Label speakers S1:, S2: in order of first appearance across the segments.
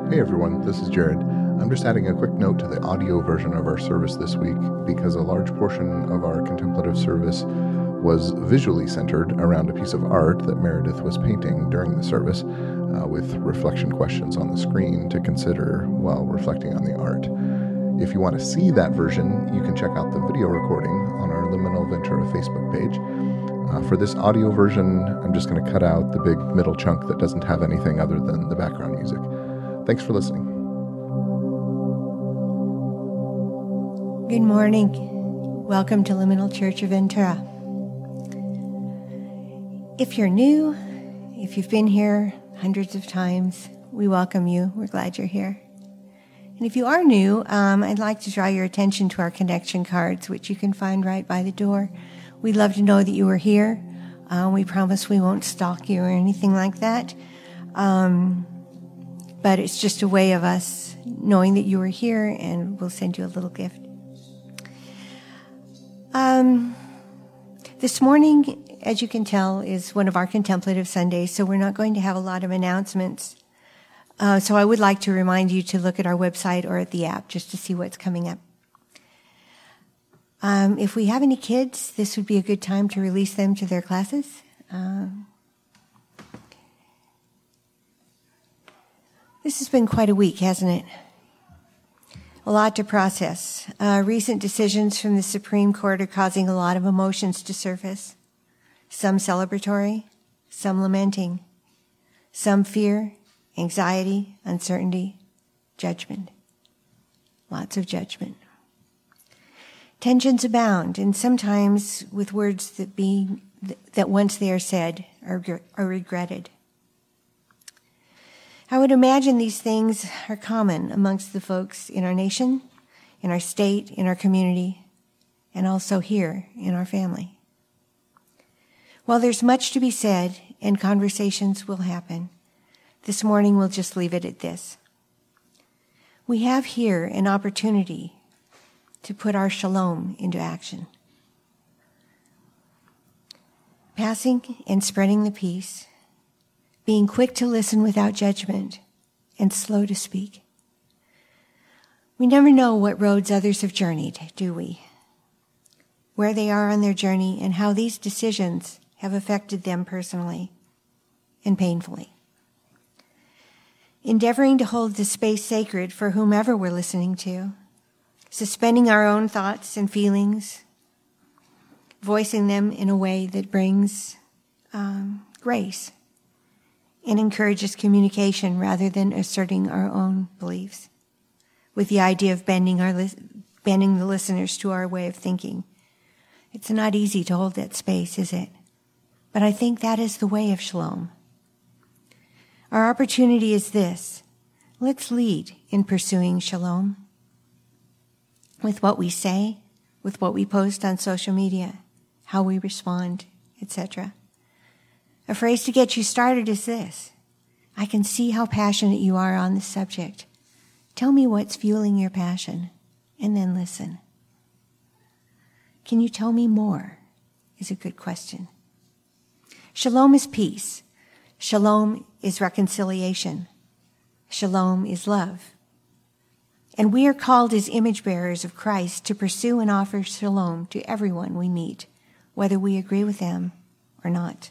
S1: Hey everyone, this is Jared. I'm just adding a quick note to the audio version of our service this week because a large portion of our contemplative service was visually centered around a piece of art that Meredith was painting during the service, with reflection questions on the screen to consider while reflecting on the art. If you want to see that version, you can check out the video recording on our Liminal Ventura Facebook page. For this audio version, I'm just going to cut out the big middle chunk that doesn't have anything other than the background music. Thanks for listening.
S2: Good morning. Welcome to Liminal Church of Ventura. If you're new, if you've been here hundreds of times, we welcome you. We're glad you're here. And if you are new, I'd like to draw your attention to our connection cards, which you can find right by the door. We'd love to know that you are here. We promise we won't stalk you or anything like that. But it's just a way of us knowing that you are here, and we'll send you a little gift. This morning, as you can tell, is one of our contemplative Sundays, so we're not going to have a lot of announcements. So I would like to remind you to look at our website or at the app just to see what's coming up. If we have any kids, this would be a good time to release them to their classes. This has been quite a week, hasn't it? A lot to process. Recent decisions from the Supreme Court are causing a lot of emotions to surface. Some celebratory, some lamenting, some fear, anxiety, uncertainty, judgment. Lots of judgment. Tensions abound, and sometimes with words that once they are said are regretted. I would imagine these things are common amongst the folks in our nation, in our state, in our community, and also here in our family. While there's much to be said and conversations will happen, this morning we'll just leave it at this. We have here an opportunity to put our shalom into action. Passing and spreading the peace, being quick to listen without judgment, and slow to speak. We never know what roads others have journeyed, do we? Where they are on their journey and how these decisions have affected them personally and painfully. Endeavoring to hold the space sacred for whomever we're listening to, suspending our own thoughts and feelings, voicing them in a way that brings grace and encourages communication rather than asserting our own beliefs, with the idea of bending the listeners to our way of thinking. It's not easy to hold that space, is it? But I think that is the way of shalom. Our opportunity is this. Let's lead in pursuing shalom. With what we say, with what we post on social media, how we respond, etc. A phrase to get you started is this. I can see how passionate you are on this subject. Tell me what's fueling your passion, and then listen. Can you tell me more? Is a good question. Shalom is peace. Shalom is reconciliation. Shalom is love. And we are called as image bearers of Christ to pursue and offer shalom to everyone we meet, whether we agree with them or not.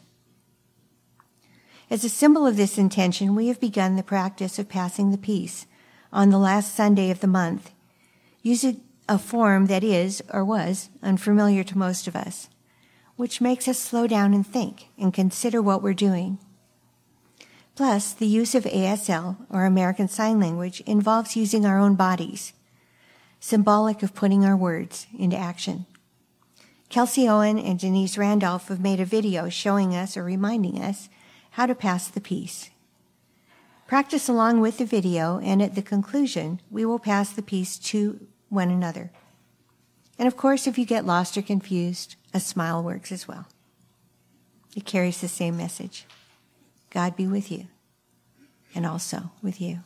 S2: As a symbol of this intention, we have begun the practice of passing the peace on the last Sunday of the month, using a form that is, or was, unfamiliar to most of us, which makes us slow down and think and consider what we're doing. Plus, the use of ASL, or American Sign Language, involves using our own bodies, symbolic of putting our words into action. Kelsey Owen and Denise Randolph have made a video showing us or reminding us how to pass the peace. Practice along with the video, and at the conclusion, we will pass the peace to one another. And of course, if you get lost or confused, a smile works as well. It carries the same message. God be with you, and also with you.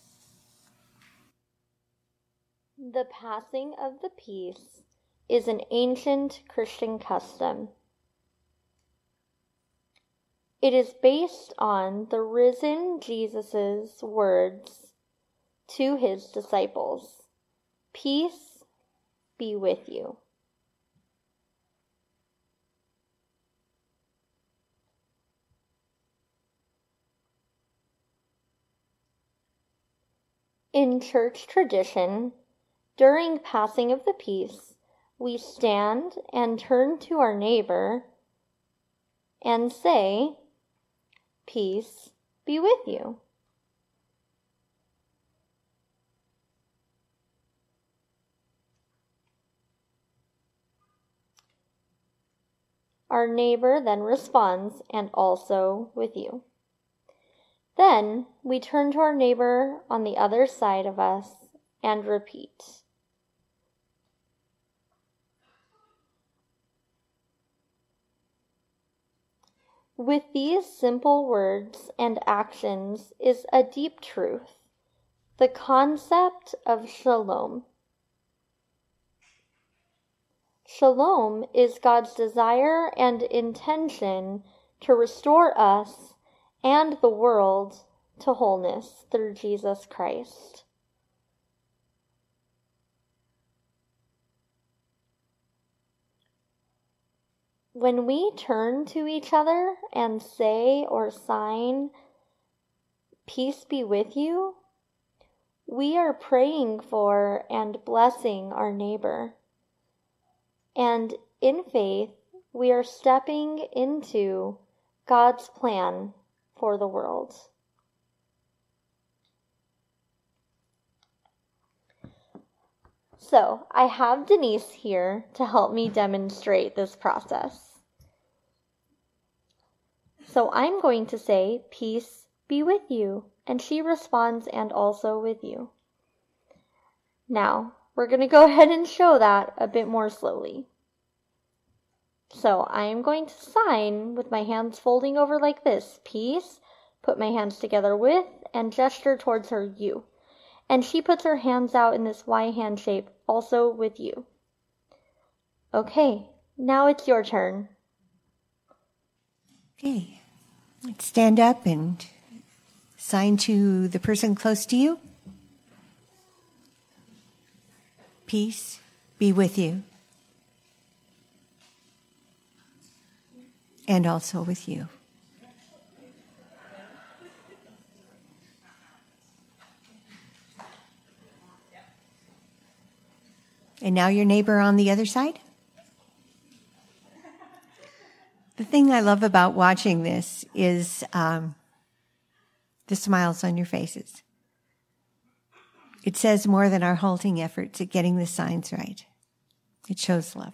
S3: The passing of the peace is an ancient Christian custom. It is based on the risen Jesus' words to his disciples, "Peace be with you." In church tradition, during passing of the peace, we stand and turn to our neighbor and say, "Peace be with you." Our neighbor then responds, "And also with you." Then we turn to our neighbor on the other side of us and repeat. With these simple words and actions is a deep truth, the concept of shalom. Shalom is God's desire and intention to restore us and the world to wholeness through Jesus Christ. When we turn to each other and say or sign, "Peace be with you," we are praying for and blessing our neighbor. And in faith, we are stepping into God's plan for the world. So, I have Denise here to help me demonstrate this process. So, I'm going to say, "Peace be with you," and she responds, "And also with you." Now, we're going to go ahead and show that a bit more slowly. So I am going to sign with my hands folding over like this, "Peace," put my hands together with, and gesture towards her, "You." And she puts her hands out in this Y hand shape, "Also with you." Okay, now it's your turn.
S2: Okay, let's stand up and sign to the person close to you. "Peace be with you." And also with you. And now your neighbor on the other side. The thing I love about watching this is the smiles on your faces. It says more than our halting efforts at getting the signs right. It shows love.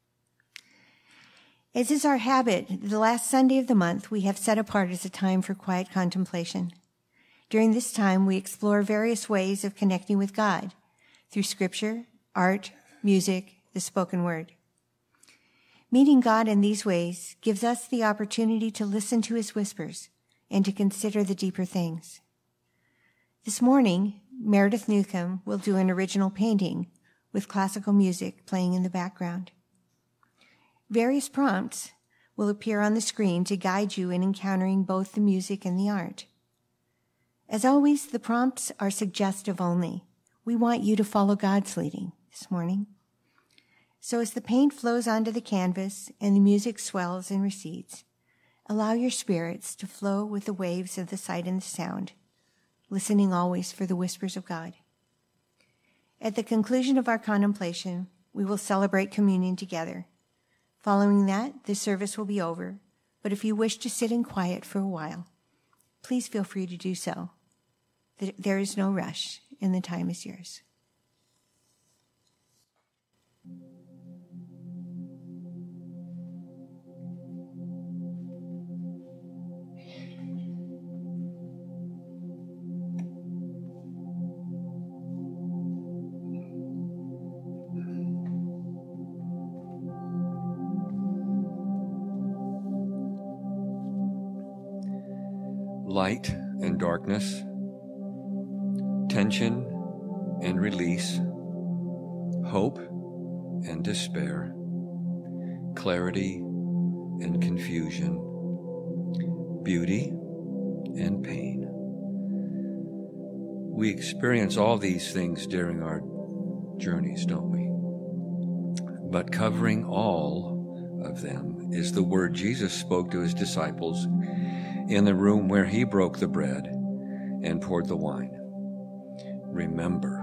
S2: As is our habit, the last Sunday of the month we have set apart as a time for quiet contemplation. During this time, we explore various ways of connecting with God through scripture, art, music, the spoken word. Meeting God in these ways gives us the opportunity to listen to his whispers and to consider the deeper things. This morning, Meredith Newcomb will do an original painting with classical music playing in the background. Various prompts will appear on the screen to guide you in encountering both the music and the art. As always, the prompts are suggestive only. We want you to follow God's leading this morning. So as the paint flows onto the canvas and the music swells and recedes, allow your spirits to flow with the waves of the sight and the sound, listening always for the whispers of God. At the conclusion of our contemplation, we will celebrate communion together. Following that, the service will be over, but if you wish to sit in quiet for a while, please feel free to do so. There is no rush, and the time is yours.
S4: Light and darkness, tension and release, hope and despair, clarity and confusion, beauty and pain. We experience all these things during our journeys, don't we? But covering all of them is the word Jesus spoke to his disciples in the room where he broke the bread and poured the wine. Remember.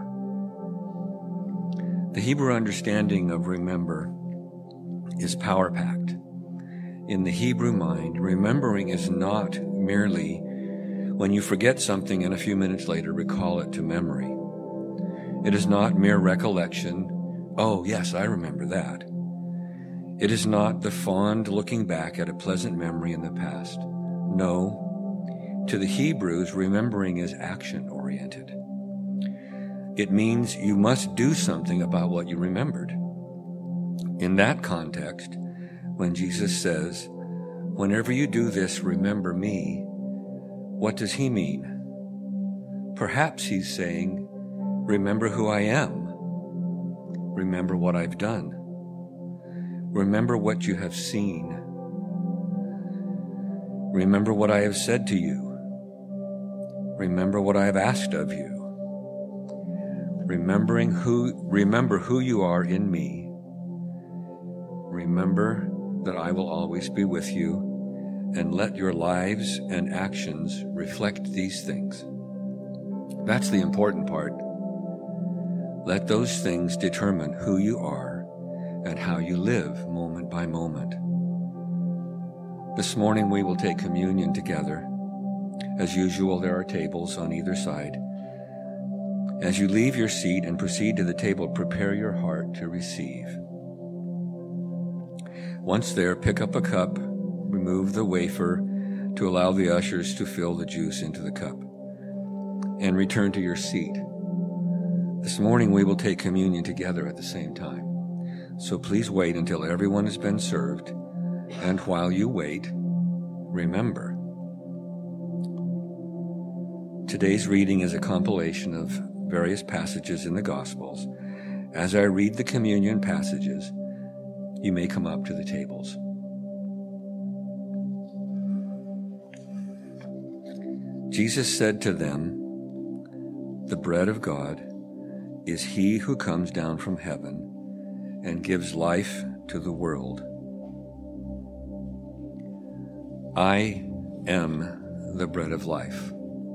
S4: The Hebrew understanding of remember is power-packed. In the Hebrew mind, remembering is not merely when you forget something and a few minutes later recall it to memory. It is not mere recollection. Oh, yes, I remember that. It is not the fond looking back at a pleasant memory in the past. No, to the Hebrews, remembering is action-oriented. It means you must do something about what you remembered. In that context, when Jesus says, "Whenever you do this, remember me," what does he mean? Perhaps he's saying, remember who I am. Remember what I've done. Remember what you have seen. Remember what I have said to you. Remember what I have asked of you. Remember who you are in me. Remember that I will always be with you, and let your lives and actions reflect these things. That's the important part. Let those things determine who you are and how you live moment by moment. This morning we will take communion together. As usual, there are tables on either side. As you leave your seat and proceed to the table, prepare your heart to receive. Once there, pick up a cup, remove the wafer to allow the ushers to fill the juice into the cup, and return to your seat. This morning we will take communion together at the same time. So please wait until everyone has been served, and while you wait, remember. Today's reading is a compilation of various passages in the Gospels. As I read the communion passages, you may come up to the tables. Jesus said to them, "The bread of God is he who comes down from heaven and gives life to the world. I am the bread of life.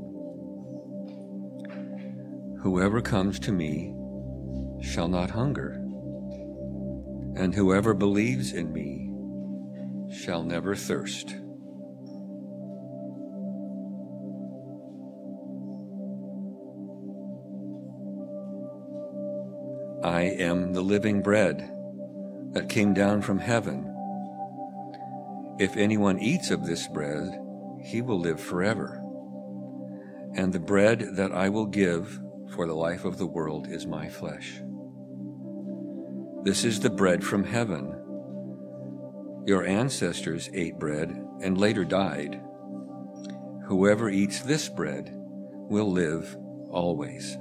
S4: Whoever comes to me shall not hunger, and whoever believes in me shall never thirst." I am the living bread that came down from heaven. If anyone eats of this bread, he will live forever. And the bread that I will give for the life of the world is my flesh. This is the bread from heaven. Your ancestors ate bread and later died. Whoever eats this bread will live always.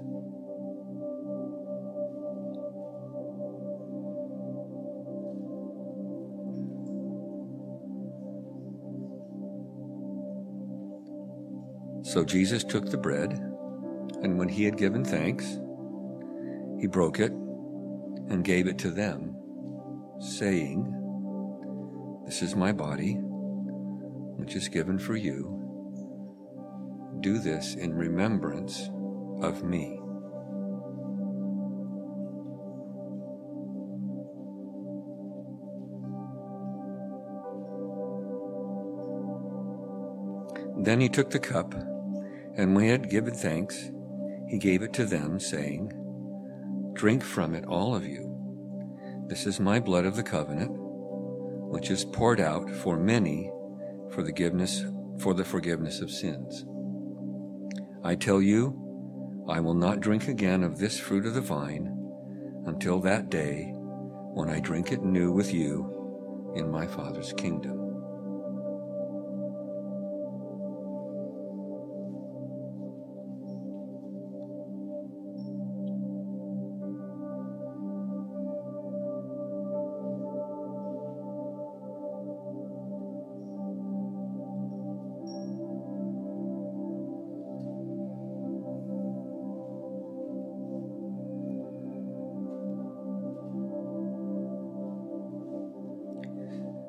S4: So Jesus took the bread, and when he had given thanks, he broke it and gave it to them, saying, "This is my body, which is given for you. Do this in remembrance of me." Then he took the cup, and when he had given thanks, he gave it to them, saying, "Drink from it, all of you. This is my blood of the covenant, which is poured out for many for the forgiveness of sins. I tell you, I will not drink again of this fruit of the vine until that day when I drink it new with you in my Father's kingdom."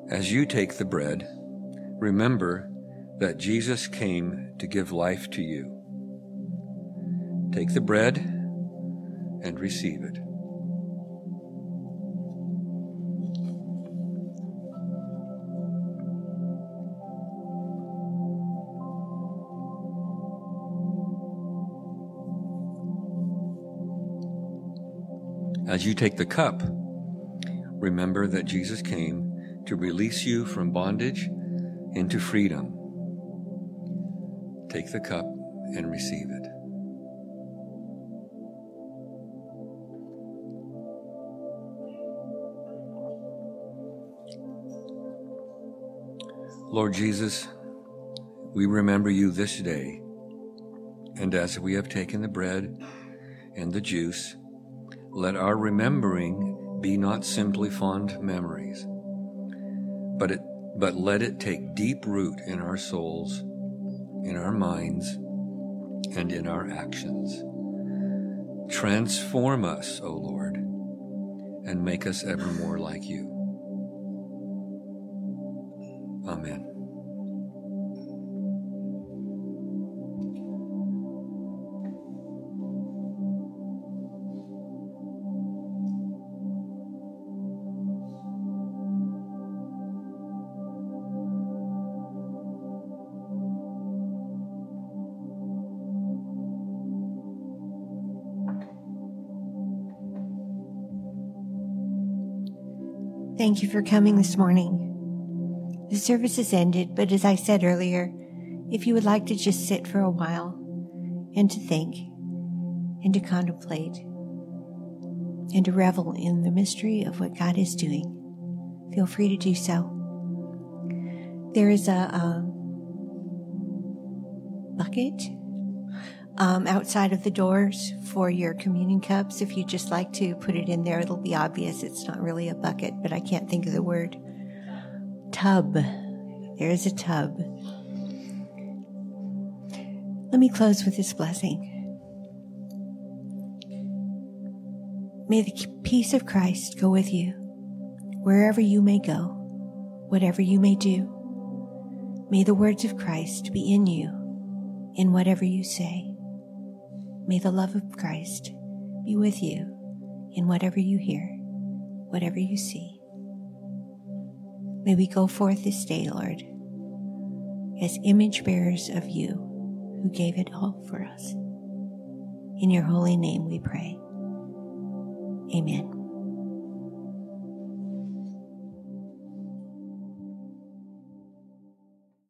S4: As you take the bread, remember that Jesus came to give life to you. Take the bread and receive it. As you take the cup, remember that Jesus came to release you from bondage into freedom. Take the cup and receive it. Lord Jesus, we remember you this day, and as we have taken the bread and the juice, let our remembering be not simply fond memories, but let it take deep root in our souls, in our minds, and in our actions. Transform us, O Lord, and make us ever more like you. Amen.
S2: Thank you for coming this morning. The service has ended, but as I said earlier, if you would like to just sit for a while and to think and to contemplate and to revel in the mystery of what God is doing, feel free to do so. There is a bucket outside of the doors for your communion cups. If you just like to put it in there, it'll be obvious. It's not really a bucket, but I can't think of the word. Tub. There is a tub. Let me close with this blessing. May the peace of Christ go with you, wherever you may go, whatever you may do. May the words of Christ be in you, in whatever you say. May the love of Christ be with you in whatever you hear, whatever you see. May we go forth this day, Lord, as image bearers of you who gave it all for us. In your holy name we pray. Amen.